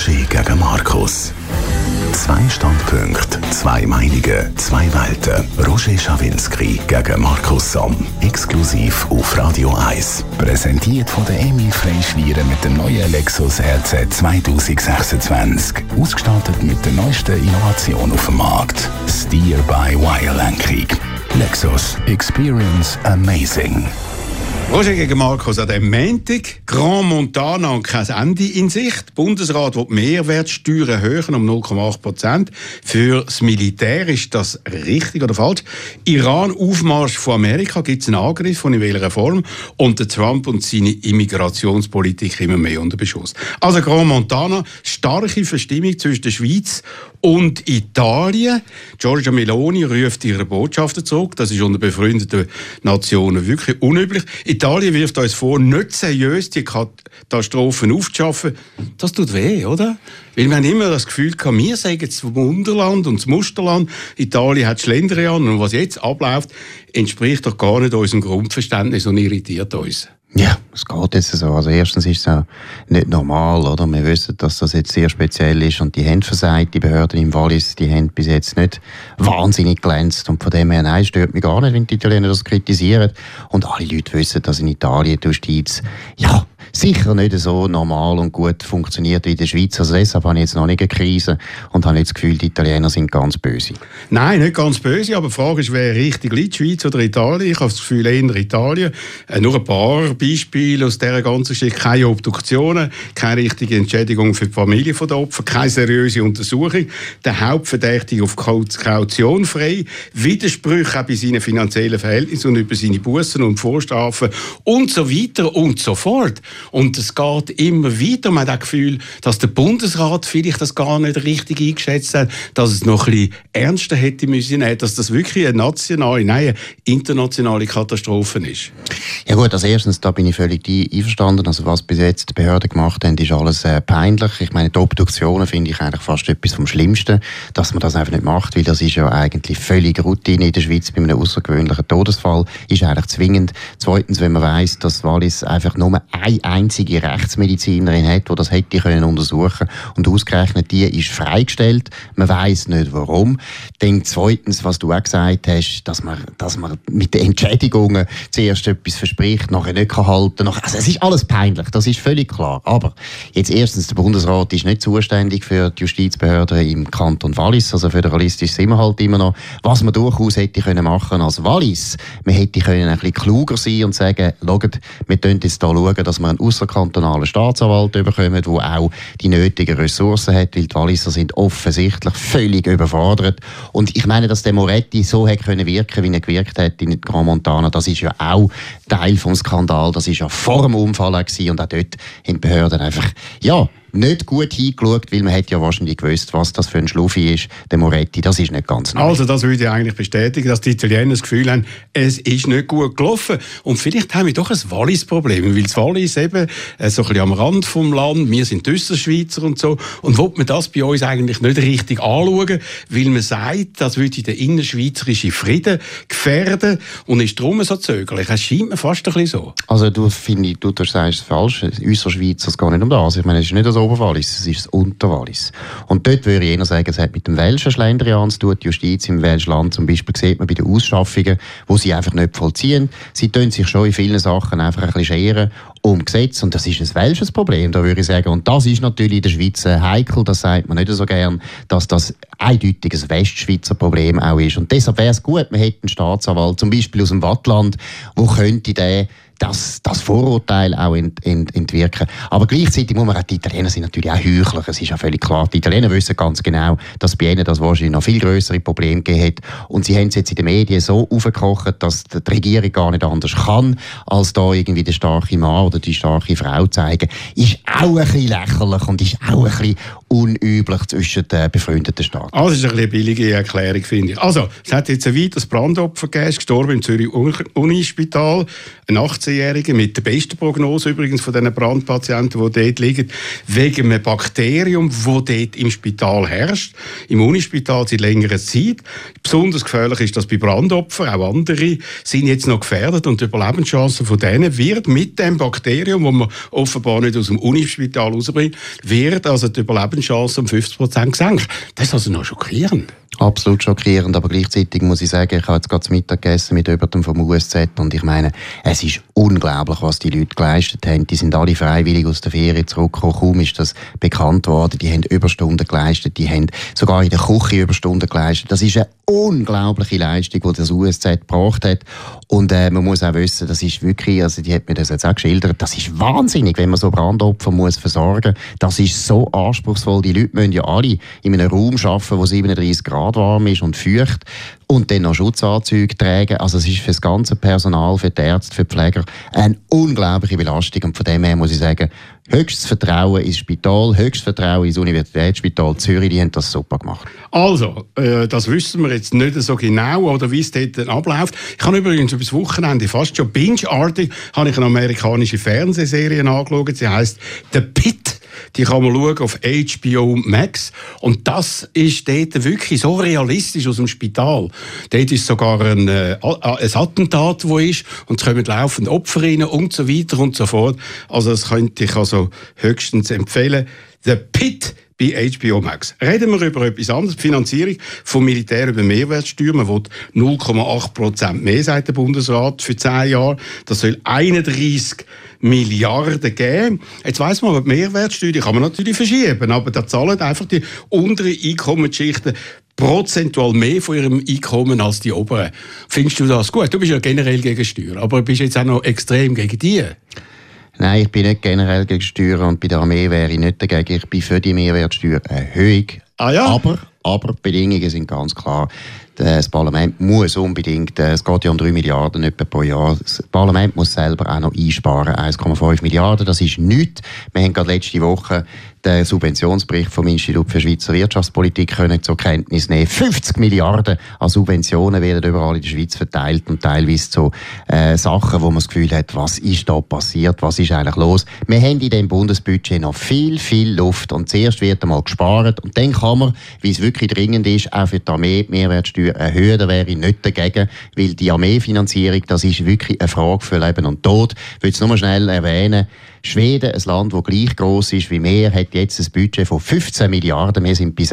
Roger gegen Markus. 2 Standpunkte, 2 Meinungen, 2 Welten. Roger Schawinski gegen Markus Somm. Exklusiv auf Radio 1. Präsentiert von der Emil Freischlieren mit dem neuen Lexus RZ 2026. Ausgestattet mit der neuesten Innovation auf dem Markt. Steer-by-Wire-Lenkung. Lexus. Experience amazing. Roger gegen Markus an dem Montag. Grand Montana und kein Ende in Sicht. Der Bundesrat will die Mehrwertsteuern erhöhen um 0,8%. Für das Militär ist das richtig oder falsch? Iran-Aufmarsch von Amerika, gibt es einen Angriff von in welcher Form? Und der Trump und seine Immigrationspolitik immer mehr unter Beschuss. Also Grand Montana, starke Verstimmung zwischen der Schweiz und Italien. Giorgia Meloni ruft ihre Botschafter zurück. Das ist unter befreundeten Nationen wirklich unüblich. Italien wirft uns vor, nicht seriös die Katastrophen aufzuschaffen. Das tut weh, oder? Weil wir haben immer das Gefühl gehabt, wir sagen das Wunderland und das Musterland. Italien hat Schlendrian. Und was jetzt abläuft, entspricht doch gar nicht unserem Grundverständnis und irritiert uns. Ja, es geht jetzt so. Also erstens ist es auch nicht normal, oder? Wir wissen, dass das jetzt sehr speziell ist und die haben versagt, die Behörden im Wallis, die haben bis jetzt nicht wahnsinnig glänzt und von dem her, nein, stört mich gar nicht, wenn die Italiener das kritisieren und alle Leute wissen, dass in Italien die Justiz, ja, sicher nicht so normal und gut funktioniert wie in der Schweiz. Also deshalb habe ich jetzt noch nicht eine Krise und habe nicht das Gefühl, die Italiener sind ganz böse. Nein, nicht ganz böse, aber die Frage ist, wer richtig liegt, Schweiz oder Italien? Ich habe das Gefühl, eher Italien. Nur ein paar Beispiele aus dieser ganzen Geschichte. Keine Obduktionen, keine richtige Entschädigung für die Familie der Opfer, keine seriöse Untersuchung, der Hauptverdächtige auf Kaution frei, Widersprüche auch bei seinen finanziellen Verhältnissen und über seine Bussen und Vorstrafen und so weiter und so fort. Und es geht immer weiter. Man hat das Gefühl, dass der Bundesrat vielleicht das gar nicht richtig eingeschätzt hat, dass es noch ein bisschen ernster hätte müssen, dass das wirklich eine nationale, nein, eine internationale Katastrophe ist. Ja gut, als erstens, da bin ich völlig einverstanden. Also was bis jetzt die Behörden gemacht haben, ist alles peinlich. Ich meine, die Obduktionen finde ich eigentlich fast etwas vom Schlimmsten, dass man das einfach nicht macht, weil das ist ja eigentlich völlig Routine in der Schweiz bei einem außergewöhnlichen Todesfall. Ist eigentlich zwingend. Zweitens, wenn man weiss, dass Wallis einfach nur eine einzige Rechtsmedizinerin hat, die das hätte können untersuchen und ausgerechnet die ist freigestellt. Man weiss nicht warum. Dann zweitens, was du auch gesagt hast, dass man mit den Entschädigungen zuerst etwas verspricht, nachher nicht kann halten. Also es ist alles peinlich, das ist völlig klar. Aber jetzt erstens, der Bundesrat ist nicht zuständig für die Justizbehörden im Kanton Wallis, also föderalistisch sind wir halt immer noch. Was man durchaus hätte können machen als Wallis, man hätte können ein bisschen kluger sein und sagen, schaut, wir können jetzt da schauen, dass wir einen ausserkantonalen Staatsanwalt bekommen, der auch die nötigen Ressourcen hat, weil die Walliser sind offensichtlich völlig überfordert. Und ich meine, dass der Moretti so hätte können wirken, wie er gewirkt hat in Grand Montana, das ist ja auch Teil vom Skandal, das ist ja vor dem Unfall auch gewesen, und auch dort haben die Behörden einfach, ja, nicht gut hingeschaut, weil man hätte ja wahrscheinlich gewusst, was das für ein Schluffi ist, der Moretti. Das ist nicht ganz neu. Also das würde ich eigentlich bestätigen, dass die Italiener das Gefühl haben, es ist nicht gut gelaufen. Und vielleicht haben wir doch ein Wallis-Problem, weil das Wallis eben so ein bisschen am Rand vom Land, wir sind Österschweizer und so, und will man das bei uns eigentlich nicht richtig anschauen, weil man sagt, das würde den innerschweizerischen Frieden gefährden und ist darum so zögerlich. Es scheint mir fast ein bisschen so. Also du sagst es falsch, Österschweizer, es geht nicht um das. Ich meine, es ist nicht das Oberwallis, es ist das Unterwallis. Und dort würde ich eher sagen, es hat mit dem Welschen Schlendrian zu tun. Die Justiz im Welschen Land zum Beispiel sieht man bei den Ausschaffungen, wo sie einfach nicht vollziehen. Sie tun sich schon in vielen Sachen einfach ein bisschen scheren um Gesetz. Und das ist ein welsches Problem, da würde ich sagen. Und das ist natürlich in der Schweiz heikel, das sagt man nicht so gern, dass das eindeutig ein Westschweizer Problem auch ist. Und deshalb wäre es gut, man hätte einen Staatsanwalt, zum Beispiel aus dem Wattland, wo könnte das Vorurteil auch entwirken. Aber gleichzeitig muss man auch, die Italiener sind natürlich auch Heuchler. Es ist ja völlig klar, die Italiener wissen ganz genau, dass bei ihnen das wahrscheinlich noch viel grössere Probleme gegeben hat. Und sie haben es jetzt in den Medien so aufgekocht, dass die Regierung gar nicht anders kann, als da irgendwie der starke Mann oder die starke Frau zeigen. Ist auch ein bisschen lächerlich und ist auch ein bisschen unüblich zwischen den befreundeten Staaten. Also das ist eine billige Erklärung, finde ich. Also, es hat jetzt ein weiteres Brandopfer gegeben, gestorben im Zürich Unispital. Ein 18-Jährigen, mit der besten Prognose übrigens von diesen Brandpatienten, die dort liegen, wegen einem Bakterium, das dort im Spital herrscht, im Unispital seit längerer Zeit. Besonders gefährlich ist das bei Brandopfern, auch andere sind jetzt noch gefährdet und die Überlebenschancen von denen wird mit dem Bakterium, das man offenbar nicht aus dem Unispital rausbringt, wird also die Überlebenschance um 50% gesenkt. Das ist also noch schockierend. Absolut schockierend, aber gleichzeitig muss ich sagen, ich habe jetzt gerade zu Mittag gegessen mit jemandem vom USZ und ich meine, es ist unglaublich, was die Leute geleistet haben. Die sind alle freiwillig aus der Ferien zurückgekommen. Kaum ist das bekannt worden. Die haben Überstunden geleistet, die haben sogar in der Küche Überstunden geleistet. Das ist eine unglaubliche Leistung, die das USZ gebracht hat. Und man muss auch wissen, das ist wirklich, also die hat mir das jetzt auch geschildert, das ist wahnsinnig, wenn man so Brandopfer muss versorgen. Das ist so anspruchsvoll. Die Leute müssen ja alle in einem Raum arbeiten, wo 37 Grad warm ist und feucht und dann noch Schutzanzüge tragen. Also es ist für das ganze Personal, für die Ärzte, für die Pfleger eine unglaubliche Belastung. Und von dem her muss ich sagen, höchstes Vertrauen ins Spital, höchstes Vertrauen ins Universitätsspital Zürich, die haben das super gemacht. Also, das wissen wir jetzt nicht so genau, oder wie es dort abläuft. Ich habe übrigens über das Wochenende fast schon binge-artig eine amerikanische Fernsehserie angeschaut. Sie heisst «The Pit». Die kann man schauen auf HBO Max. Und das ist dort wirklich so realistisch aus dem Spital. Dort ist sogar ein Attentat, wo ist, und es kommen laufend Opfer rein und so weiter und so fort. Also das könnte ich also höchstens empfehlen. «The Pit» bei HBO Max. Reden wir über etwas anderes. Die Finanzierung vom Militär über Mehrwertsteuer. Man will 0,8% mehr, sagt der Bundesrat, für 10 Jahre. Das soll 31 Milliarden geben. Jetzt weiss man, aber die Mehrwertsteuer die kann man natürlich verschieben, aber da zahlen einfach die unteren Einkommensschichten prozentual mehr von ihrem Einkommen als die oberen. Findest du das gut? Du bist ja generell gegen Steuern, aber bist jetzt auch noch extrem gegen die? Nein, ich bin nicht generell gegen Steuern und bei der Armee wäre ich nicht dagegen. Ich bin für die Mehrwertsteuererhöhung. Ah ja? Aber die Bedingungen sind ganz klar. Das Parlament muss unbedingt, es geht ja um 3 Milliarden etwa pro Jahr, das Parlament muss selber auch noch einsparen, 1,5 Milliarden, das ist nichts. Wir haben gerade letzte Woche den Subventionsbericht vom Institut für Schweizer Wirtschaftspolitik können zur Kenntnis nehmen. 50 Milliarden an Subventionen werden überall in der Schweiz verteilt und teilweise so Sachen, wo man das Gefühl hat, was ist da passiert, was ist eigentlich los. Wir haben in dem Bundesbudget noch viel Luft und zuerst wird einmal gespart und dann kann man, wie es wirklich dringend ist, auch für die Armee die Mehrwertsteuer erhöhen, da wäre ich nicht dagegen, weil die Armeefinanzierung, das ist wirklich eine Frage für Leben und Tod. Ich will es nur mal schnell erwähnen, Schweden, ein Land, das gleich gross ist wie wir, hat jetzt ein Budget von 15 Milliarden. Wir sind bei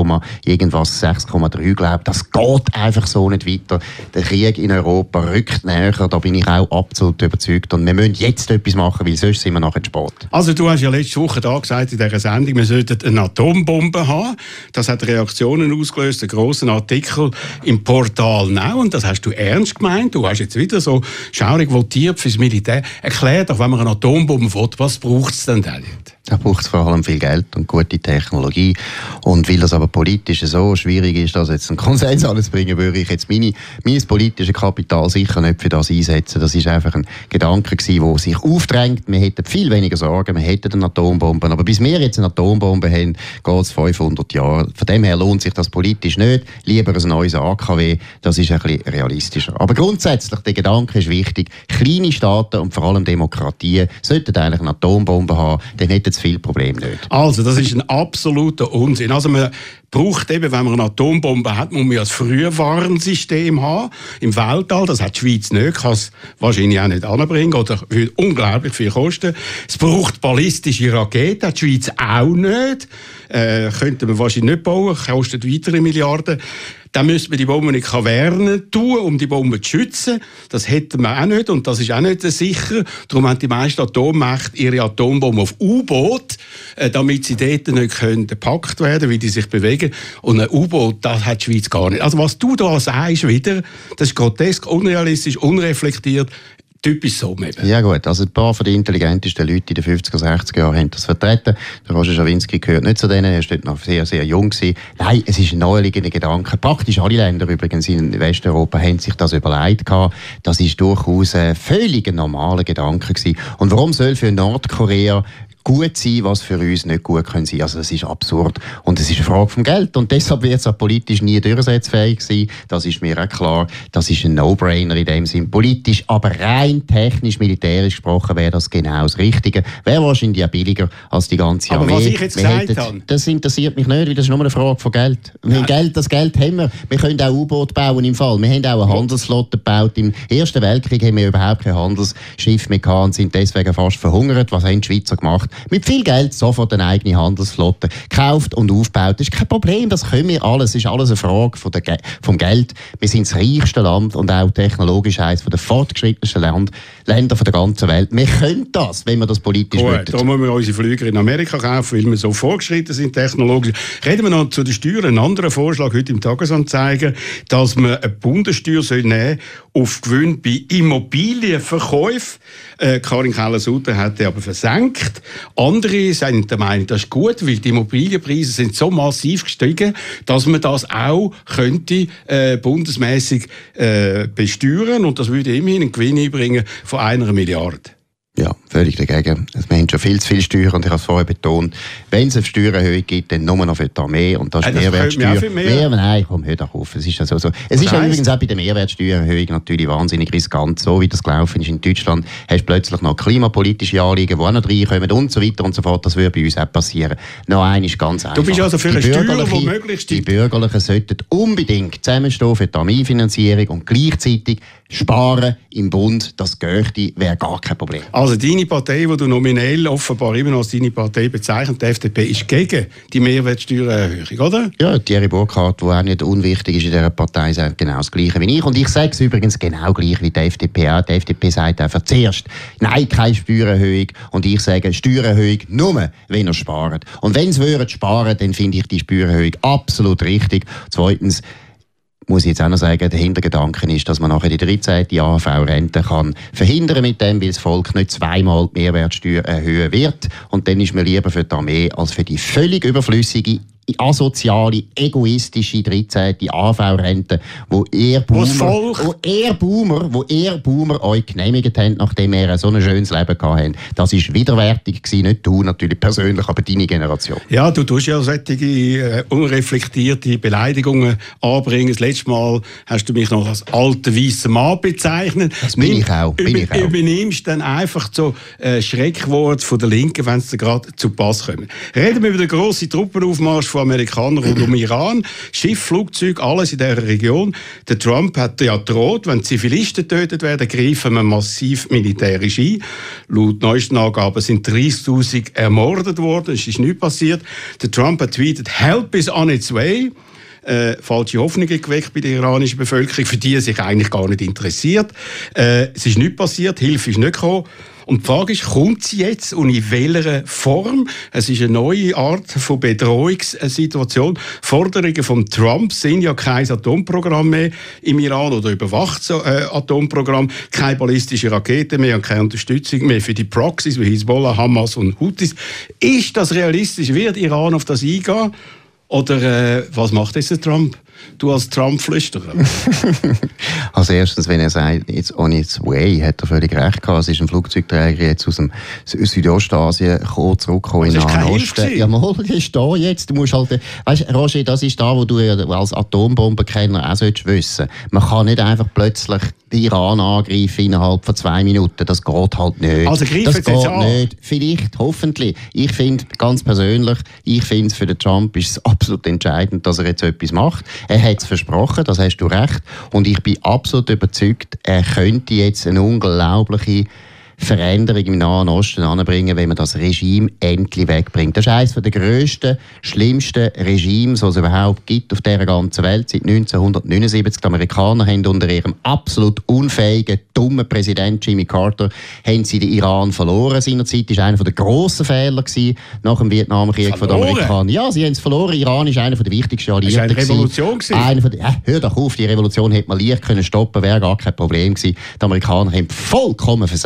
6,3, glaube ich. Das geht einfach so nicht weiter. Der Krieg in Europa rückt näher, da bin ich auch absolut überzeugt. Und wir müssen jetzt etwas machen, weil sonst sind wir nachher zu spät. Also du hast ja letzte Woche da gesagt in dieser Sendung, wir sollten eine Atombombe haben. Das hat Reaktionen ausgelöst, einen grossen Artikel im Portal Now. Und das hast du ernst gemeint. Du hast jetzt wieder so schaurig votiert fürs Militär. Erklär doch, wenn man eine Atombombe will, was braucht es denn da nicht? Da braucht es vor allem viel Geld und gute Technologie. Und weil das aber politisch so schwierig ist, dass jetzt einen Konsens alles bringen, würde ich jetzt mein politisches Kapital sicher nicht für das einsetzen. Das ist einfach ein Gedanke gewesen, der sich aufdrängt. Wir hätten viel weniger Sorgen, wir hätten eine Atombombe. Aber bis wir jetzt eine Atombombe haben, geht es 500 Jahre. Von dem her lohnt sich das politisch nicht. Lieber ein neues AKW, das ist ein bisschen realistischer. Aber grundsätzlich, der Gedanke ist wichtig. Kleine Staaten und vor allem Demokratien sollten eigentlich eine Atombombe haben, dann hätten viele Probleme nicht. Also, das ist ein absoluter Unsinn. Also, man braucht eben, wenn man eine Atombombe hat, muss man ja ein Frühwarnsystem haben im Weltall. Das hat die Schweiz nicht, kann es wahrscheinlich auch nicht anbringen oder würde unglaublich viel kosten. Es braucht ballistische Raketen, hat die Schweiz auch nicht. Könnte man wahrscheinlich nicht bauen, kostet weitere Milliarden. Dann müsste man die Bomben nicht Kavernen tun, um die Bomben zu schützen. Das hätten wir auch nicht und das ist auch nicht sicher. Darum haben die meisten Atommächte ihre Atombomben auf U-Boot, damit sie dort nicht gepackt werden können, wie die sich bewegen. Und ein U-Boot, das hat die Schweiz gar nicht. Also was du da sagst wieder, das ist grotesk, unrealistisch, unreflektiert. Typisch so eben. Ja gut, also ein paar von den intelligentesten Leuten in den 50er, 60er Jahren haben das vertreten. Der Roger Schawinski gehört nicht zu denen, er war dort noch sehr, sehr jung gewesen. Nein, es ist ein naheliegender Gedanke. Praktisch alle Länder übrigens in Westeuropa haben sich das überlegt gehabt. Das ist durchaus ein völlig normaler Gedanke gewesen. Und warum soll für Nordkorea gut sein, was für uns nicht gut können sein. Also das ist absurd. Und es ist eine Frage vom Geld. Und deshalb wird es auch politisch nie durchsetzfähig sein. Das ist mir auch klar. Das ist ein No-Brainer in dem Sinn. Politisch, aber rein technisch, militärisch gesprochen wäre das genau das Richtige. Wäre wahrscheinlich auch billiger als die ganze Armee. Aber was ich jetzt gesagt habe... Das interessiert mich nicht, weil das ist nur eine Frage von Geld. Das Geld haben wir. Wir können auch U-Boot bauen im Fall. Wir haben auch eine Handelsflotte gebaut. Im Ersten Weltkrieg haben wir überhaupt kein Handelsschiff mehr gehabt und sind deswegen fast verhungert. Was haben die Schweizer gemacht? Mit viel Geld sofort eine eigene Handelsflotte gekauft und aufgebaut. Das ist kein Problem, das können wir alles. Es ist alles eine Frage vom Geld. Wir sind das reichste Land und auch technologisch eines der fortgeschrittensten Länder der ganzen Welt. Wir können das, wenn wir das politisch wollen. Da müssen wir unsere Flüger in Amerika kaufen, weil wir so fortgeschritten sind technologisch. Reden wir noch zu den Steuern. Ein anderer Vorschlag heute im Tagesanzeiger, dass man eine Bundessteuer nehmen auf Gewinn bei Immobilienverkäufen. Karin Keller-Sutter hat die aber versenkt. Andere sind der Meinung, das ist gut, weil die Immobilienpreise sind so massiv gestiegen, dass man das auch könnte bundesmäßig besteuern, und das würde immerhin einen Gewinn einbringen von 1 Milliarde. Ja, völlig dagegen. Wir haben schon viel zu viel Steuern, und ich habe es vorher betont, wenn es eine Steuererhöhung gibt, dann nur noch für die Armee, und das ist Mehrwertsteuer. Nein, komm, hör doch auf. Es ist ja so. Es ist ja übrigens auch bei der Mehrwertsteuererhöhung natürlich wahnsinnig riskant. So wie das gelaufen ist in Deutschland, hast du plötzlich noch klimapolitische Anliegen, die auch noch reinkommen und so weiter und so fort. Das würde bei uns auch passieren. Noch eine ist ganz einfach. Du bist also für eine Steuer, die möglichst... Die Bürgerlichen sollten unbedingt zusammenstehen für die Armeefinanzierung und gleichzeitig sparen im Bund. Das Gehörte wäre gar kein Problem. Also deine Partei, die du nominell offenbar immer noch als deine Partei bezeichnest, die FDP, ist gegen die Mehrwertsteuererhöhung, oder? Ja, Thierry Burkhardt, der auch nicht unwichtig ist in dieser Partei, sagt genau das Gleiche wie ich. Und ich sage es übrigens genau gleich wie die FDP auch. Die FDP sagt einfach zuerst, nein, keine Steuererhöhung. Und ich sage, Steuererhöhung nur, wenn ihr spart. Und wenn sie sparen, dann finde ich die Steuererhöhung absolut richtig. Zweitens, muss ich jetzt auch noch sagen, der Hintergedanke ist, dass man nachher die 13. AHV-Rente kann verhindern mit dem, weil das Volk nicht zweimal die Mehrwertsteuer erhöhen wird. Und dann ist mir lieber für die Armee als für die völlig überflüssige, asoziale, egoistische 13. AHV-Rente, wo ihr Boomer euch genehmigt habt, nachdem ihr so ein schönes Leben gehabt habt. Das war widerwärtig gewesen, nicht du natürlich persönlich, aber deine Generation. Ja, du tust ja solche unreflektierte Beleidigungen anbringen. Das letzte Mal hast du mich noch als alter weißer Mann bezeichnet. Das bin ich auch. Übernimmst dann einfach so Schreckwort von der Linken, wenn es dir gerade zu Pass kommt. Reden wir über den grossen Truppenaufmarsch von Amerikanern rund um Iran. Schiff, Flugzeug, alles in dieser Region. Der Trump hat ja gedroht, wenn Zivilisten getötet werden, greifen wir massiv militärisch ein. Laut neuesten Angaben sind 30'000 ermordet worden. Es ist nichts passiert. Der Trump hat tweetet, "Help is on its way." Falsche Hoffnungen geweckt bei der iranischen Bevölkerung, für die sich eigentlich gar nicht interessiert. Es ist nichts passiert, Hilfe ist nicht gekommen. Und die Frage ist, kommt sie jetzt und in welcher Form? Es ist eine neue Art von Bedrohungssituation. Forderungen von Trump sind ja kein Atomprogramm mehr im Iran oder überwacht Atomprogramm, keine ballistische Raketen mehr und keine Unterstützung mehr für die Proxys wie Hezbollah, Hamas und Houthis. Ist das realistisch? Wird Iran auf das eingehen? Oder was macht jetzt der Trump? Du als Trump-Flüsterer. Also erstens, wenn er sagt, it's on its way, hat er völlig recht gehabt. Es ist ein Flugzeugträger jetzt aus Südostasien zurückgekommen in den Nahen Osten. Ja, mal, das ist da jetzt. Du musst halt, weißt, Roger, das ist da, wo du als Atombombenkenner auch wissen solltest. Man kann nicht einfach plötzlich den Iran angreifen innerhalb von 2 Minuten. Das geht halt nicht. Also greifen das jetzt an? Nicht. Vielleicht, hoffentlich. Ich finde, ganz persönlich, für den Trump ist es absolut entscheidend, dass er jetzt etwas macht. Er hat es versprochen, das hast du recht. Und ich bin absolut überzeugt, er könnte jetzt eine unglaubliche Veränderung im Nahen Osten anbringen, wenn man das Regime endlich wegbringt. Das ist eines der grössten, schlimmsten Regimes, die es überhaupt gibt auf dieser ganzen Welt. Seit 1979. Die Amerikaner haben unter ihrem absolut unfähigen, dummen Präsident Jimmy Carter haben sie den Iran verloren seinerzeit. Das war einer der grossen Fehler nach dem Vietnamkrieg der Amerikaner. Ja, sie haben es verloren. Iran ist einer der wichtigsten Alliierten. Das war eine Revolution. Hör doch auf, die Revolution hätte man leicht stoppen können, wäre gar kein Problem gewesen. Die Amerikaner haben vollkommen versagt.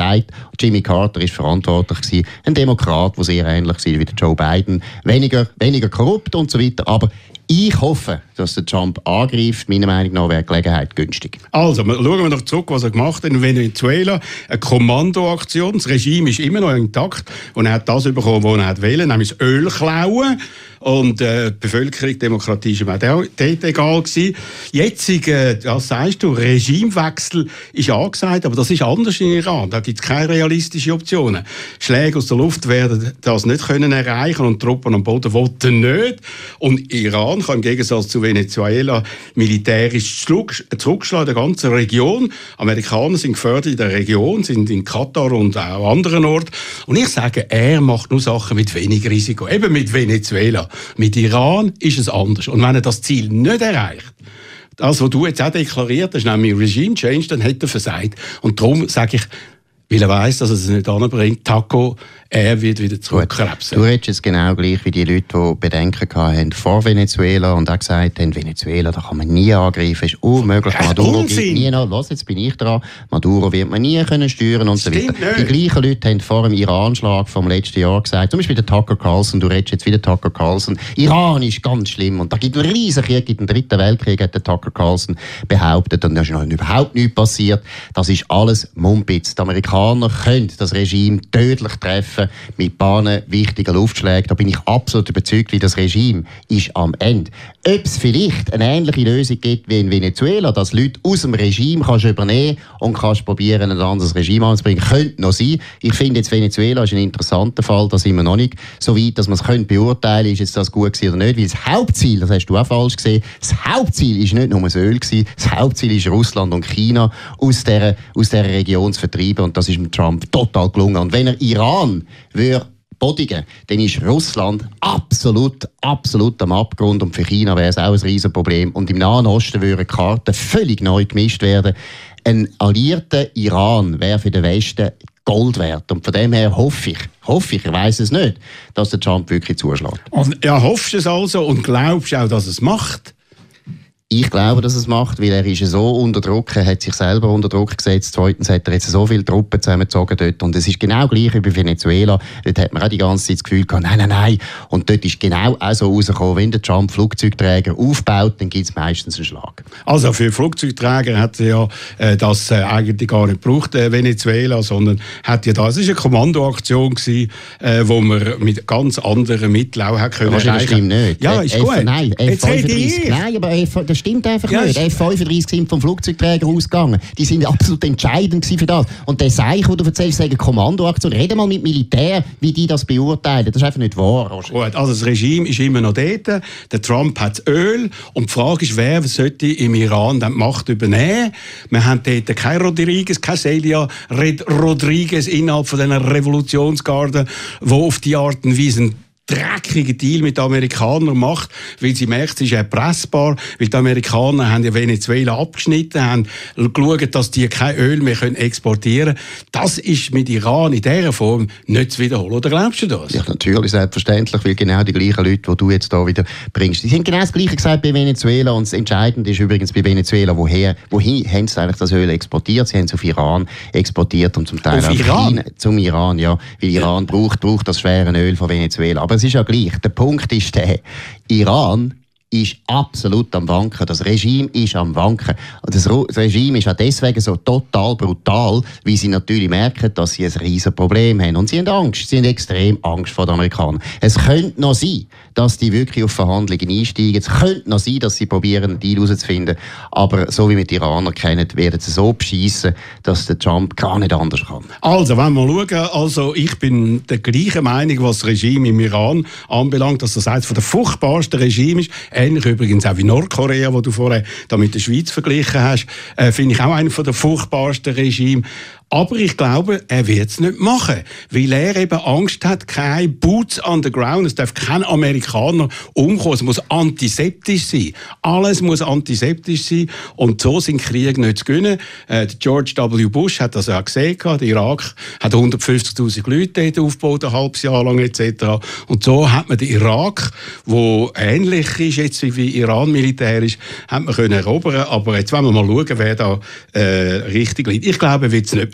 Jimmy Carter war verantwortlich gewesen, ein Demokrat, der sehr ähnlich war wie der Joe Biden, weniger korrupt und so weiter, aber ich hoffe, dass der Trump angreift. Meiner Meinung nach wäre die Gelegenheit günstig. Also, schauen wir noch zurück, was er gemacht hat in Venezuela. Eine Kommandoaktion. Das Regime ist immer noch intakt. Und er hat das bekommen, was er wollte, nämlich das Öl klauen. Und die Bevölkerung, Demokratie war dort egal gewesen. Jetzt, was sagst du, Regimewechsel ist angesagt, aber das ist anders in Iran. Da gibt es keine realistischen Optionen. Schläge aus der Luft werden das nicht können erreichen und Truppen am Boden wollten nicht. Und Iran kann im Gegensatz zu Venezuela militärisch zurückschlagen in der ganzen Region. Amerikaner sind gefördert in der Region, sind in Katar und auch an anderen Orten. Und ich sage, er macht nur Sachen mit wenig Risiko. Eben mit Venezuela. Mit Iran ist es anders. Und wenn er das Ziel nicht erreicht, das, was du jetzt auch deklariert hast, nämlich Regime Change, dann hat er versagt. Und darum sage ich, weil er weiss, dass er es nicht anbringt, Taco, er wird wieder zurückkrebsen. Du redest jetzt genau gleich wie die Leute, die Bedenken hatten vor Venezuela und auch gesagt haben, Venezuela, da kann man nie angreifen, ist unmöglich. Maduro geht nie noch, was, jetzt bin ich dran, Maduro wird man nie können steuern und so weiter. Die gleichen Leute haben vor dem Iran-Schlag vom letzten Jahr gesagt, zum Beispiel der Tucker Carlson, du redest jetzt wieder Tucker Carlson, Iran ist ganz schlimm und da gibt es einen riesen Krieg, gibt einen dritten Weltkrieg, hat der Tucker Carlson behauptet und da ist noch überhaupt nichts passiert. Das ist alles Mumpitz. Die Amerikaner können das Regime tödlich treffen mit ein paar wichtigen Luftschlägen. Da bin ich absolut überzeugt, wie das Regime ist am Ende. Ob es vielleicht eine ähnliche Lösung gibt wie in Venezuela, dass Leute aus dem Regime kannst übernehmen und kannst probieren, ein anderes Regime anzubringen, könnte noch sein. Ich finde jetzt Venezuela ist ein interessanter Fall, da sind wir noch nicht so weit, dass man es beurteilen könnte, ist jetzt das gut gewesen oder nicht, weil das Hauptziel, das hast du auch falsch gesehen, das Hauptziel ist nicht nur das Öl gewesen, das Hauptziel ist Russland und China aus dieser Region zu vertreiben und das ist mit Trump total gelungen. Und wenn er Iran bodigen, dann ist Russland absolut am Abgrund und für China wäre es auch ein Riesenproblem. Und im Nahen Osten würden die Karten völlig neu gemischt werden. Ein alliierter Iran wäre für den Westen Gold wert. Und von dem her hoffe ich weiss es nicht, dass der Trump wirklich zuschlägt. Und ja, hoffst du es also und glaubst auch, dass es macht? Ich glaube, dass es macht, weil er ist so unter Druck, er hat sich selber unter Druck gesetzt. Zweitens hat er jetzt so viele Truppen zusammengezogen dort. Und es ist genau gleich wie bei Venezuela. Dort hat man auch die ganze Zeit das Gefühl gehabt, nein. Und dort ist genau auch so rausgekommen, wenn der Trump Flugzeugträger aufbaut, dann gibt es meistens einen Schlag. Also für Flugzeugträger hat er ja das eigentlich gar nicht gebraucht, Venezuela, sondern hat ja das ist eine Kommandoaktion gewesen, wo man mit ganz anderen Mitteln auch hat können erreichen. Das stimmt nicht. Ja, ist gut. Nein, F-35. Nein, aber das stimmt einfach nicht. F-35 sind vom Flugzeugträger ausgegangen. Die sind absolut entscheidend für das. Und der Seich, den du erzählst, sagen Kommandoaktion, rede mal mit Militär, wie die das beurteilen. Das ist einfach nicht wahr. Gut, also das Regime ist immer noch dort. Der Trump hat das Öl. Und die Frage ist, wer sollte im Iran die Macht übernehmen? Wir haben dort kein Rodriguez, kein Celia Rodriguez innerhalb von dieser Revolutionsgarde, die auf die Art und Weise dreckigen Deal mit den Amerikanern macht, weil sie merkt, sie ist erpressbar, weil die Amerikaner haben ja Venezuela abgeschnitten, haben geschaut, dass die kein Öl mehr exportieren können. Das ist mit Iran in dieser Form nicht zu wiederholen. Oder glaubst du das? Ja, natürlich, selbstverständlich, weil genau die gleichen Leute, die du jetzt da wieder bringst, die sind genau das Gleiche gesagt bei Venezuela und das Entscheidende ist übrigens bei Venezuela, wohin haben sie eigentlich das Öl exportiert? Sie haben es auf Iran exportiert und zum Teil auf Iran? Zum Iran, ja, weil Iran braucht das schwere Öl von Venezuela. Aber es ist ja gleich. Der Punkt ist der, Iran ist absolut am Wanken. Das Regime ist am Wanken. Und das Regime ist auch deswegen so total brutal, weil sie natürlich merken, dass sie ein riesen Problem haben. Und sie haben Angst. Sie haben extrem Angst vor den Amerikanern. Es könnte noch sein, dass die wirklich auf Verhandlungen einsteigen. Es könnte noch sein, dass sie probieren, einen Deal herauszufinden. Aber so wie wir die Iraner kennen, werden sie so beschissen, dass der Trump gar nicht anders kann. Also, wenn wir schauen, also ich bin der gleichen Meinung, was das Regime im Iran anbelangt, dass das eines der furchtbarsten Regime ist. Ähnlich übrigens auch wie Nordkorea, wo du vorher da mit der Schweiz verglichen hast, finde ich auch einer der furchtbarsten Regime. Aber ich glaube, er wird es nicht machen, weil er eben Angst hat, keine Boots on the ground, es darf kein Amerikaner umkommen, es muss antiseptisch sein. Alles muss antiseptisch sein und so sind Kriege nicht zu gewinnen. George W. Bush hat das ja gesehen, der Irak hat 150'000 Leute dort aufgebaut, ein halbes Jahr lang etc. Und so hat man den Irak, wo ähnlich ist jetzt wie Iran militärisch, hat man können erobern. Aber jetzt wollen wir mal schauen, wer da richtig liegt. Ich glaube, er wird es nicht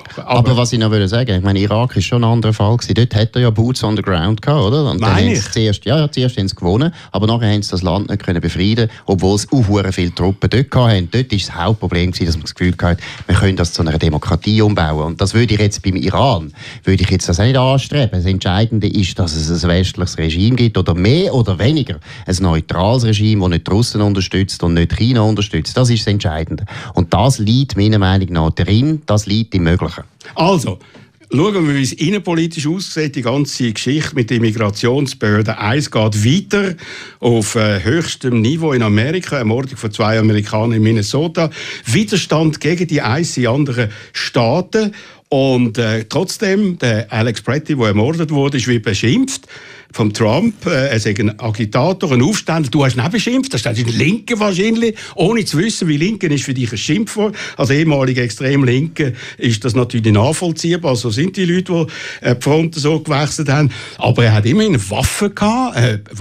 Aber was ich noch will sagen, ich meine, Irak ist schon ein anderer Fall gewesen. Dort hat er ja Boots on the ground gehabt, oder? Und dann haben sie zuerst haben sie gewonnen, aber nachher haben sie das Land nicht können befrieden, obwohl es auch viele Truppen dort hatten. Dort war das Hauptproblem gewesen, dass man das Gefühl hatte, wir können das zu einer Demokratie umbauen. Und das würde ich jetzt beim Iran, würde ich jetzt das nicht anstreben. Das Entscheidende ist, dass es ein westliches Regime gibt, oder mehr oder weniger ein neutrales Regime, das nicht die Russen unterstützt und nicht China unterstützt. Das ist das Entscheidende. Und das liegt meiner Meinung nach drin, das liegt im Möglichen. Also, schauen wir, wie es innenpolitisch aussieht, die ganze Geschichte mit der Immigrationsbehörde. Eins geht weiter auf höchstem Niveau in Amerika, Ermordung von 2 Amerikanern in Minnesota, Widerstand gegen die eins in anderen Staaten. Und trotzdem, der Alex Pretty, der ermordet wurde, ist wie beschimpft vom Trump. Er ist ein Agitator, ein Aufständler. Du hast ihn auch beschimpft. Das ist ein Linker wahrscheinlich, ohne zu wissen, wie Linken ist für dich ein Schimpfwort. Als ehemaliger Extremlinke ist das natürlich nachvollziehbar. So sind die Leute, die die Fronten so gewechselt haben. Aber er hat immerhin Waffen gehabt,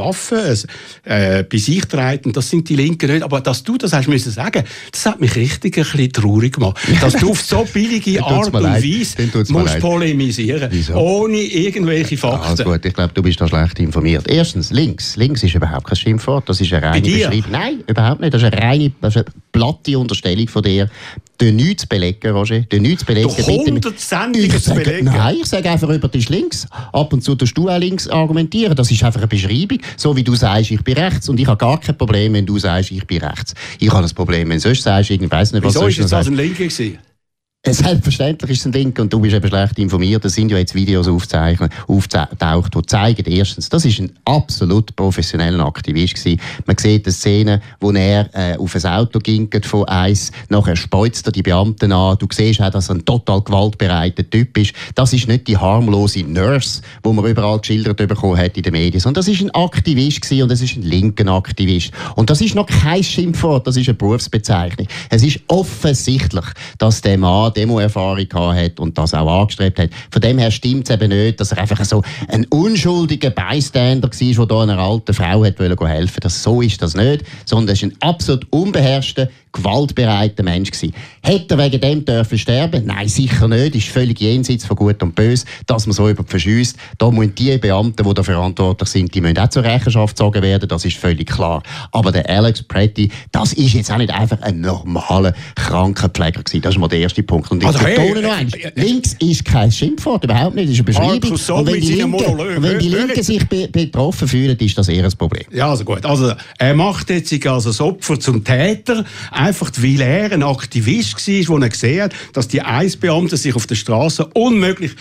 bei sich getragen. Das sind die Linken nicht. Aber dass du das hast müssen sagen, das hat mich richtig ein bisschen traurig gemacht. Dass du auf so billige Art und Weise musst polemisieren. Wieso? Ohne irgendwelche Fakten. Also gut, ich glaube, du bist da schlecht informiert. Erstens, links. Links ist überhaupt kein Schimpfwort. Das ist eine reine Beschreibung. Nein, überhaupt nicht. Das ist eine platte Unterstellung von dir. Du nichts zu belegen, Roger. Du nichts zu belegen. Doch 100 Sendungen zu belegen. Nein, ich sage einfach, über dich links. Ab und zu tust du auch links argumentieren. Das ist einfach eine Beschreibung. So wie du sagst, ich bin rechts. Und ich habe gar kein Problem, wenn du sagst, ich bin rechts. Ich habe das Problem, wenn du sonst sagst, ich weiss nicht, was Wieso ist jetzt das ein Linker gewesen? Selbstverständlich ist es ein Link und du bist eben schlecht informiert. Es sind ja jetzt Videos aufgetaucht, die zeigen, erstens, das ist ein absolut professioneller Aktivist gewesen. Man sieht eine Szene, wo er auf ein Auto ging von eins, nachher speuzt er die Beamten an. Du siehst auch, dass er ein total gewaltbereiter Typ ist. Das ist nicht die harmlose Nurse, die man überall geschildert bekommen hat in den Medien, sondern das ist ein Aktivist gewesen und das ist ein linker Aktivist. Und das ist noch kein Schimpfwort, das ist eine Berufsbezeichnung. Es ist offensichtlich, dass der Mann Demo-Erfahrung hat und das auch angestrebt hat. Von dem her stimmt es eben nicht, dass er einfach so ein unschuldiger Bystander war, der einer alten Frau helfen wollte. So ist das nicht, sondern er ist ein absolut unbeherrschter, gewaltbereiter Mensch gewesen. Hätte er wegen dem dürfen sterben? Nein, sicher nicht. Ist völlig jenseits von Gut und Böse, dass man so über verschießt. Da müssen die Beamten, die da verantwortlich sind, die müssen auch zur Rechenschaft gezogen werden. Das ist völlig klar. Aber der Alex Pretty, das ist jetzt auch nicht einfach ein normaler Krankenpfleger gewesen. Das ist mal der erste Punkt. Und ich betone noch eins. Links ist kein Schimpfwort, überhaupt nicht. Das ist eine Beschreibung. So und wenn die Linken sich betroffen fühlen, ist das eher ein Problem. Ja, also gut. Also, er macht jetzt sich als das Opfer zum Täter, einfach weil er ein Aktivist war, wo er gesehen hat, dass die Eisbeamten sich auf der Straße unmöglich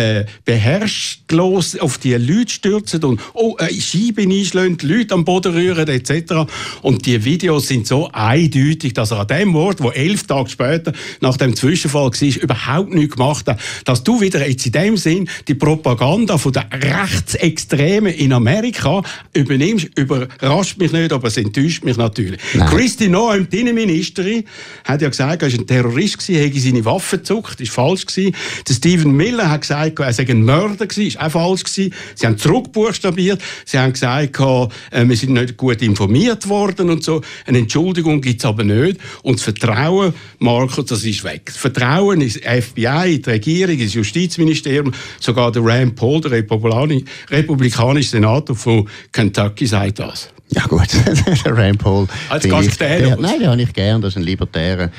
beherrschlos auf die Leute stürzen und Scheiben einschlagen, die Leute am Boden rühren etc. Und die Videos sind so eindeutig, dass er an dem Ort, wo 11 Tage später nach dem Zwischenfall war, überhaupt nichts gemacht hat. Dass du wieder jetzt in dem Sinn die Propaganda von der Rechtsextremen in Amerika übernimmst, überrascht mich nicht, aber es enttäuscht mich natürlich. Kristi Noem, die Innenministerin, hat ja gesagt, er war ein Terrorist gewesen, hätte seine Waffe gezückt, ist falsch gewesen. Der Stephen Miller hat gesagt, er sei ein Mörder gewesen, ist auch falsch gewesen. Sie haben zurückbuchstabiert, sie haben gesagt, wir sind nicht gut informiert worden und so. Eine Entschuldigung gibt es aber nicht. Und das Vertrauen, Marco, das ist weg. Das Vertrauen ins FBI, in die Regierung, ins Justizministerium, sogar der Rand Paul, der republikanische Senator von Kentucky, sagt das. Ja gut, der Rand Paul. Als kannst du den nein, den habe ich gern. Das ist ein libertärer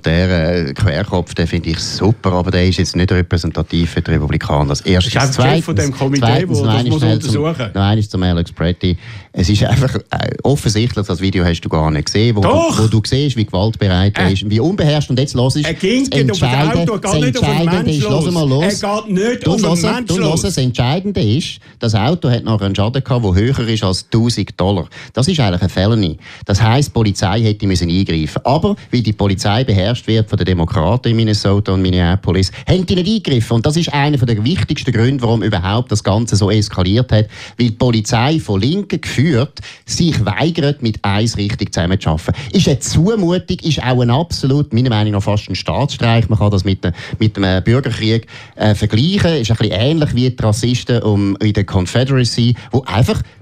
Querkopf, den finde ich super, aber der ist jetzt nicht repräsentativ für die Republikaner. Das erste, ist einfach Chef von dem Komitee, das muss untersuchen. Noch eines zum Alex Pretty. Es ist einfach offensichtlich, das Video hast du gar nicht gesehen, wo du siehst, wie gewaltbereit er ist, wie unbeherrscht. Und jetzt hörst du, er ging auf das Auto, geht nicht auf den Mensch los. Er geht nicht auf den Mensch los. Das Entscheidende ist, das Auto hat nachher einen Schaden gehabt, der höher ist als $1,000. Das ist eigentlich eine Felony. Das heisst, die Polizei hätte eingreifen müssen. Aber, weil die Polizei beherrscht wird von den Demokraten in Minnesota und Minneapolis, haben die nicht eingegriffen. Und das ist einer der wichtigsten Gründe, warum überhaupt das Ganze so eskaliert hat. Weil die Polizei von Linken geführt sich weigert, mit eins richtig zusammenzuarbeiten. Ist eine Zumutung, ist auch ein absolut, meiner Meinung nach fast ein Staatsstreich. Man kann das mit dem Bürgerkrieg vergleichen. Ist ein bisschen ähnlich wie die Rassisten in der Confederacy, wo einfach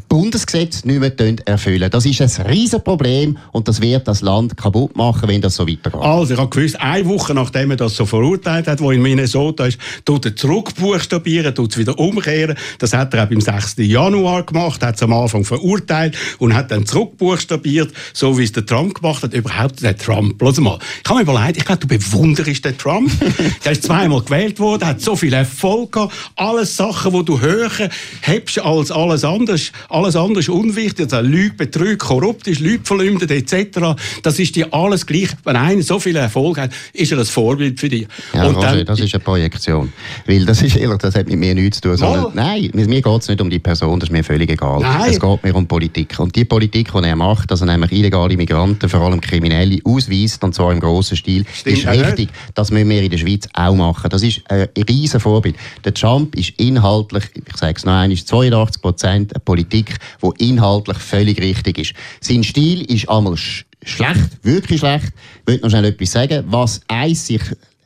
Bundesgesetze nicht mehr erfüllen. Das ist ein riesen Problem und das wird das Land kaputt machen, wenn das so weitergeht. Also, ich habe gewusst, eine Woche nachdem er das so verurteilt hat, wo in Minnesota ist, tut er zurückbuchstabieren, tut es wieder umkehren. Das hat er auch beim 6. Januar gemacht, hat es am Anfang verurteilt und hat dann zurückbuchstabiert, so wie es der Trump gemacht hat. Überhaupt der Trump. Bloß mal, ich habe mir überlegt, ich glaube, du bewunderst den Trump. Der ist zweimal gewählt worden, hat so viel Erfolg gehabt. Alles Sachen, die du höher hebst als alles andere. Alles andere ist unwichtig. Also Lüge, Betrug, korrupt ist, Leute verleumdet etc. Das ist dir alles gleich. Wenn einer so viel Erfolg hat, ist er ein Vorbild für dich. Ja, und Roger, das ist eine Projektion. Weil das ist ehrlich, das hat mit mir nichts zu tun. Sondern, nein, mir geht es nicht um die Person, das ist mir völlig egal. Nein. Es geht mir um Politik. Und die Politik, die er macht, dass er nämlich illegale Migranten, vor allem Kriminelle, ausweist, und zwar im grossen Stil, ist richtig. Das müssen wir in der Schweiz auch machen. Das ist ein riesen Vorbild. Der Trump ist inhaltlich, ich sage es noch einmal, 82% eine Politik, die inhaltlich völlig richtig ist. Sein Stil ist einmal schlecht, wirklich schlecht. Ich will noch schnell etwas sagen, was sich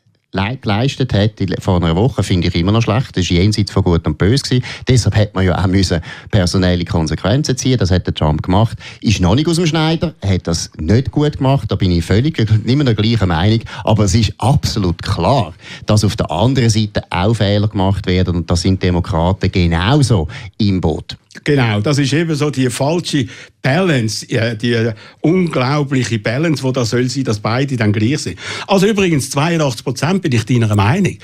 geleistet hat vor einer Woche, finde ich immer noch schlecht. Das war jenseits von Gut und Böse gewesen. Deshalb hätte man ja auch personelle Konsequenzen ziehen. Das hat der Trump gemacht. Ist noch nicht aus dem Schneider. Er hat das nicht gut gemacht. Da bin ich immer der gleichen Meinung. Aber es ist absolut klar, dass auf der anderen Seite auch Fehler gemacht werden. Und da sind Demokraten genauso im Boot. Genau, das ist eben so die falsche Balance, die unglaubliche Balance, die da soll sein, dass beide dann gleich sind. Also übrigens, 82% bin ich deiner Meinung.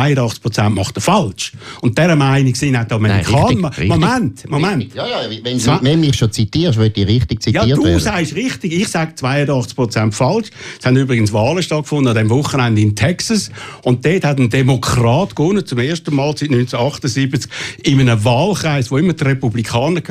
82% macht er falsch. Und dieser Meinung sind auch die Amerikaner. Richtig. Moment. Ja, wenn du mich schon zitierst, will ich richtig zitiert werden. Ja, du sagst richtig. Ich sage 82% falsch. Es haben übrigens Wahlen stattgefunden an diesem Wochenende in Texas. Und dort hat ein Demokrat gewonnen, zum ersten Mal seit 1978, in einem Wahlkreis, wo immer die Republikaner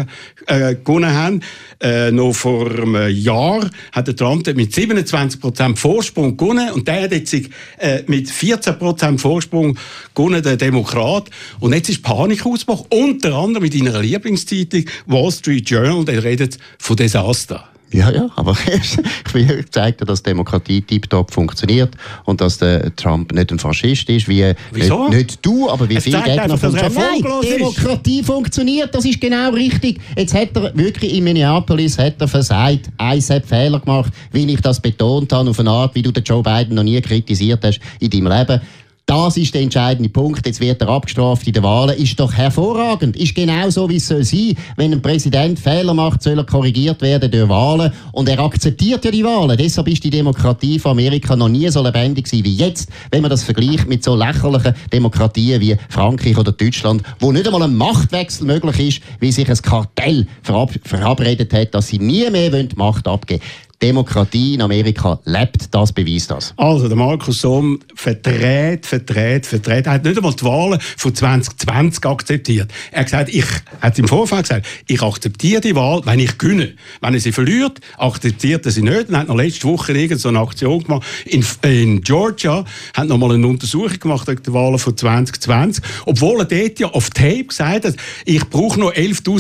gewonnen haben. Noch vor einem Jahr hat der Trump mit 27% Vorsprung gewonnen und der hat jetzt mit 14% Vorsprung gewonnen, der Demokrat. Und jetzt ist Panik ausgebrochen, unter anderem mit einer Lieblingszeitung Wall Street Journal, der redet von Desaster. Ja, aber ich will gezeigt, dass Demokratie tiptop funktioniert und dass der Trump nicht ein Faschist ist, wie nicht du, aber wie viele Gegner von Trump. Nein, Demokratie funktioniert, das ist genau richtig. Jetzt hat er wirklich in Minneapolis versagt, hat Fehler gemacht, wie ich das betont habe, auf eine Art, wie du den Joe Biden noch nie kritisiert hast in deinem Leben. Das ist der entscheidende Punkt. Jetzt wird er abgestraft in den Wahlen. Ist doch hervorragend. Ist genau so, wie es soll sein. Wenn ein Präsident Fehler macht, soll er korrigiert werden durch Wahlen. Und er akzeptiert ja die Wahlen. Deshalb ist die Demokratie von Amerika noch nie so lebendig gewesen wie jetzt, wenn man das vergleicht mit so lächerlichen Demokratien wie Frankreich oder Deutschland, wo nicht einmal ein Machtwechsel möglich ist, wie sich ein Kartell verabredet hat, dass sie nie mehr die Macht abgeben wollen. Demokratie in Amerika lebt, das beweist das. Also, der Markus Somm verdreht. Er hat nicht einmal die Wahlen von 2020 akzeptiert. Er hat gesagt, hat im Vorfeld gesagt, ich akzeptiere die Wahl, wenn ich gewinne. Wenn er sie verliert, akzeptiert er sie nicht. Er hat noch letzte Woche so eine Aktion gemacht. In Georgia hat noch mal eine Untersuchung gemacht wegen der Wahlen von 2020. Obwohl er dort ja auf Tape gesagt hat, ich brauche noch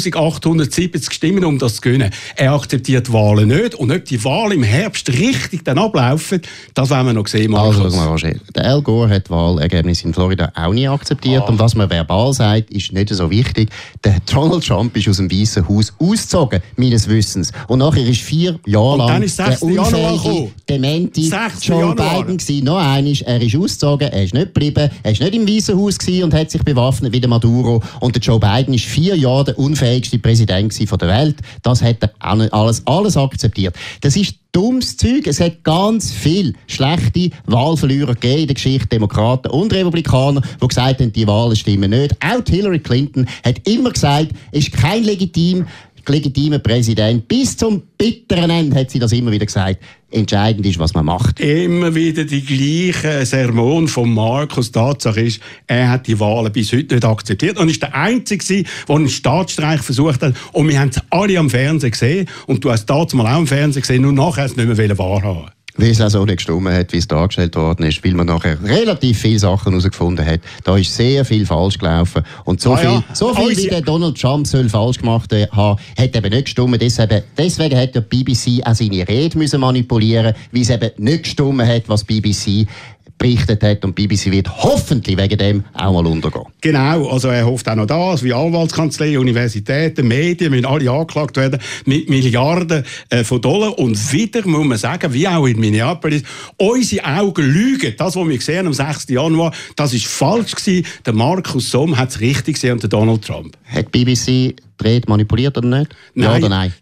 11.870 Stimmen, um das zu gewinnen. Er akzeptiert die Wahlen nicht. Und ob die Wahlen im Herbst richtig dann ablaufen, das werden wir noch sehen. Also, schau mal, Roger. Der Al Gore hat die Wahlergebnisse in Florida auch nie akzeptiert. Und was man verbal sagt, ist nicht so wichtig. Der Donald Trump ist aus dem Weißen Haus ausgezogen, meines Wissens. Und nachher ist 4 Jahre lang der unfähige, demente Joe Biden gewesen. Noch einmal, er ist ausgezogen, er ist nicht geblieben, er ist nicht im Weißen Haus gewesen und hat sich bewaffnet wie der Maduro. Und der Joe Biden ist 4 Jahre der unfähigste Präsident der Welt. Das hat er alles akzeptiert. Das ist dummes Zeug. Es hat ganz viele schlechte Wahlverlierer gegeben in der Geschichte, Demokraten und Republikaner, die gesagt haben, die Wahlen stimmen nicht. Auch Hillary Clinton hat immer gesagt, es ist kein legitimer Präsident. Bis zum bitteren Ende hat sie das immer wieder gesagt. Entscheidend ist, was man macht. Immer wieder die gleichen Sermon von Markus. Tatsache ist, er hat die Wahlen bis heute nicht akzeptiert und ist der Einzige, der einen Staatsstreich versucht hat. Und wir haben es alle am Fernsehen gesehen. Und du hast damals auch am Fernsehen gesehen, nur nachher es nicht mehr wahrhaben. Weil es auch so nicht gestimmt hat, wie es dargestellt worden ist, weil man nachher relativ viele Sachen herausgefunden hat. Da ist sehr viel falsch gelaufen. Und so viel wie der Donald Trump soll falsch gemacht haben, hat eben nicht gestimmt. Deswegen hat der BBC auch seine Rede manipulieren müssen, weil es eben nicht gestimmt hat, was BBC berichtet hat und BBC wird hoffentlich wegen dem auch mal untergehen. Genau, also er hofft auch noch das, wie Anwaltskanzlei, Universitäten, Medien müssen alle angeklagt werden mit Milliarden von Dollar und wieder muss man sagen, wie auch in Minneapolis, unsere Augen lügen. Das, was wir gesehen am 6. Januar, das ist falsch gewesen. Der Markus Somm hat es richtig gesehen und der Donald Trump. Hat BBC Rede manipuliert oder nicht? Nein. Ja oder nein?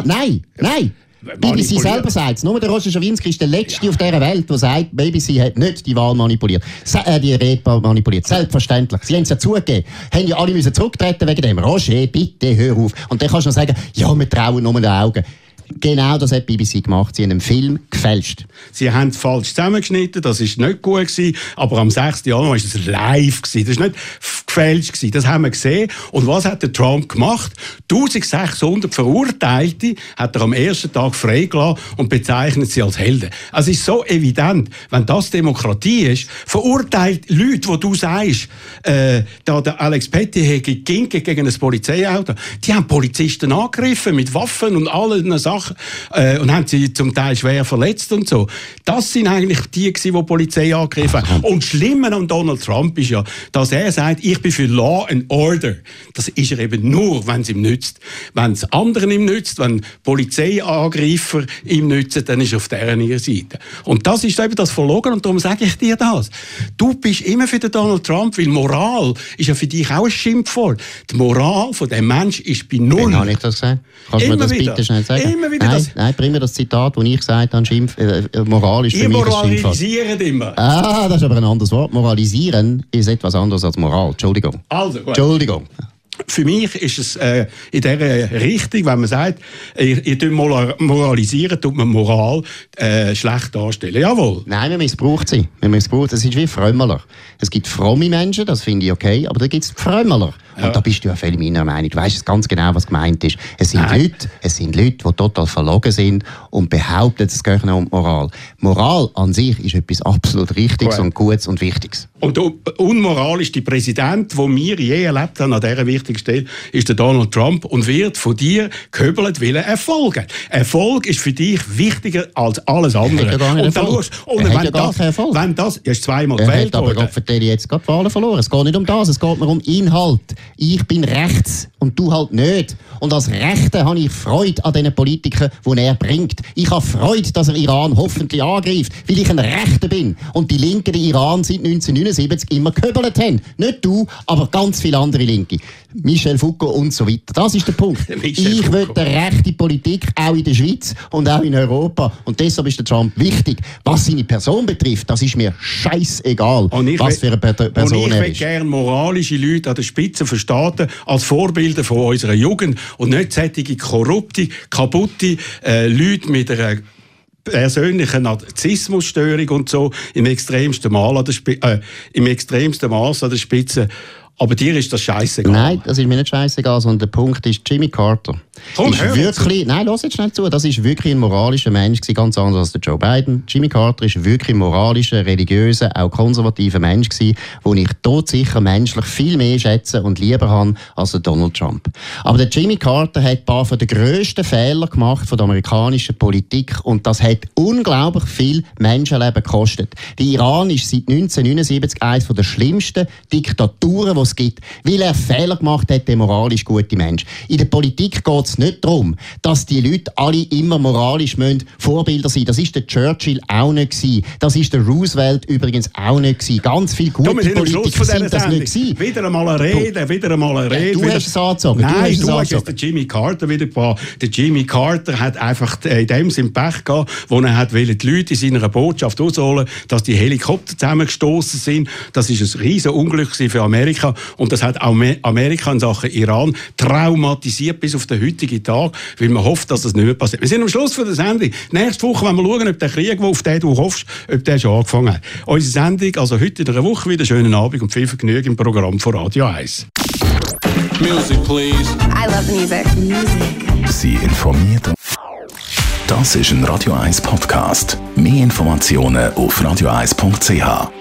Nein! BBC selber sagt es. Nur der Roger Schawinski ist der Letzte auf dieser Welt, der sagt, BBC hat nicht die Wahl manipuliert. Die Rede manipuliert. Selbstverständlich. Sie haben es ja zugegeben. Haben ja alle müssen zurücktreten wegen dem. Roger, bitte, hör auf. Und dann kannst du noch sagen, ja, wir trauen nur den Augen. Genau das hat BBC gemacht. Sie haben einen Film gefälscht. Sie haben es falsch zusammengeschnitten, das war nicht gut gewesen, aber am 6. Januar war es live gewesen. Das war nicht gefälscht gewesen. Das haben wir gesehen. Und was hat der Trump gemacht? 1600 Verurteilte hat er am ersten Tag freigelassen und bezeichnet sie als Helden. Also es ist so evident, wenn das Demokratie ist, verurteilt Leute, wo du sagst, da der Alex Petty hätte geginkt gegen ein Polizeiauto, die haben Polizisten angegriffen mit Waffen und allen Sachen. Und haben sie zum Teil schwer verletzt und so. Das sind eigentlich die, die Polizei angegriffen haben. Und das Schlimme an Donald Trump ist ja, dass er sagt, ich bin für Law and Order. Das ist er eben nur, wenn es ihm nützt. Wenn es anderen ihm nützt, wenn Polizeiangreifer ihm nützen, dann ist er auf deren Seite. Und das ist eben das Verlogen und darum sage ich dir das. Du bist immer für den Donald Trump, weil Moral ist ja für dich auch ein Schimpfwort. Die Moral von dem Mensch ist bei null. Wann habe ich das gesagt? Kannst du mir das bitte schnell sagen? Nein, bring mir das Zitat, das ich gesagt habe, Moral ist für mich ein Schimpfwort. Ihr moralisiert immer. Das ist aber ein anderes Wort. Moralisieren ist etwas anderes als Moral. Entschuldigung. Also, gut. Entschuldigung. Für mich ist es in dieser Richtung, wenn man sagt, ihr moralisieren, tut man Moral schlecht darstellen. Jawohl. Nein, man missbraucht sie. Das ist wie Frömmeler. Es gibt fromme Menschen, das finde ich okay, aber da gibt es Frömmeler. Und da bist du ja völlig meiner Meinung. Du weißt ganz genau, was gemeint ist. Es sind Leute, die total verlogen sind und behaupten, es geht noch um Moral. Moral an sich ist etwas absolut Richtiges und Gutes und Wichtiges. Und der unmoralischste Präsident, den wir je erlebt haben an dieser wichtigen Stelle, ist der Donald Trump und wird von dir gehöbelt, weil er Erfolg hat. Erfolg ist für dich wichtiger als alles andere. Wenn das ist zweimal gewählt worden. Aber Gott jetzt gerade die Wahlen verloren. Es geht nicht um das, es geht mir um Inhalt. Ich bin rechts und du halt nicht. Und als Rechter habe ich Freude an diesen Politikern, die er bringt. Ich habe Freude, dass er Iran hoffentlich angreift, weil ich ein Rechter bin. Und die Linken in Iran seit 1979 immer gehöbelt haben. Nicht du, aber ganz viele andere Linke. Michel Foucault und so weiter. Das ist der Punkt. Ich will eine rechte Politik, auch in der Schweiz und auch in Europa. Und deshalb ist der Trump wichtig. Was seine Person betrifft, das ist mir scheißegal, was für eine Person er ist. Und ich will gerne moralische Leute an der Spitze von Staaten als Vorbilder von unserer Jugend und nicht solche korrupte, kaputte Leute mit einer persönlichen Narzissmusstörung und so im extremsten Maß an der Spitze. Aber dir ist das scheissegal. Nein, das ist mir nicht scheissegal, sondern der Punkt ist, Jimmy Carter lass jetzt schnell zu, das ist wirklich ein moralischer Mensch gewesen, ganz anders als der Joe Biden. Jimmy Carter ist wirklich ein moralischer, religiöser, auch konservativer Mensch gewesen, den ich todsicher menschlich viel mehr schätze und lieber habe als der Donald Trump. Aber der Jimmy Carter hat ein paar von den grössten Fehler gemacht von der amerikanischen Politik und das hat unglaublich viel Menschenleben gekostet. Der Iran ist seit 1979 eines der schlimmsten Diktaturen, die es gibt, weil er Fehler gemacht hat, der moralisch gute Mensch. In der Politik geht es nicht darum, dass die Leute alle immer moralisch Vorbilder sein müssen. Das ist der Churchill auch nicht gewesen. Das ist der Roosevelt übrigens auch nicht gewesen. Ganz viele gute Politiker sind das nicht gewesen. Wieder einmal eine Rede. Du hast es angezogen. Nein, du hast jetzt den Jimmy Carter wieder gebracht. Der Jimmy Carter hat einfach in dem Sinn Pech gehabt, wo er hat die Leute in seiner Botschaft ausholen, dass die Helikopter zusammengestoßen sind. Das ist ein riesen Unglück für Amerika und das hat auch Amerika in Sachen Iran traumatisiert bis auf den heutigen Tag, weil man hofft, dass das nicht mehr passiert. Wir sind am Schluss von der Sendung. Nächste Woche wollen wir schauen, ob der Krieg, auf den du hoffst, ob der schon angefangen hat. Unsere Sendung, also heute in einer Woche wieder. Schönen Abend und viel Vergnügen im Programm von Radio 1. Music, please. I love music. Sie informiert. Das ist ein Radio 1 Podcast. Mehr Informationen auf radio1.ch.